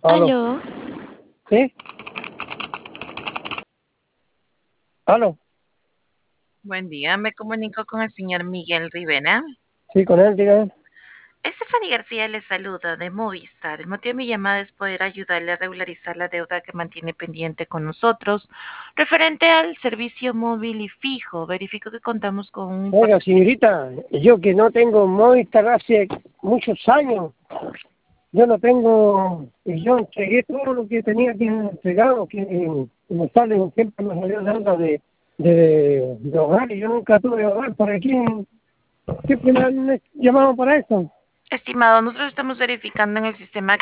Aló. Aló, ¿Sí? Aló. buen día. Me comunico con el señor Miguel Rivera. Sí, con él, dígame. Stephanie García le saluda de Movistar. El motivo de mi llamada es poder ayudarle a regularizar la deuda que mantiene pendiente con nosotros. Referente al servicio móvil y fijo, verifico que contamos con un Oiga, señorita, yo que no tengo Movistar hace muchos años, yo no tengo, y yo entregué todo lo que tenía que entregar, que me sale, siempre me salió deuda de hogar, y yo nunca tuve hogar por aquí, siempre me han llamado para eso. estimado. Nosotros estamos verificando en el sistema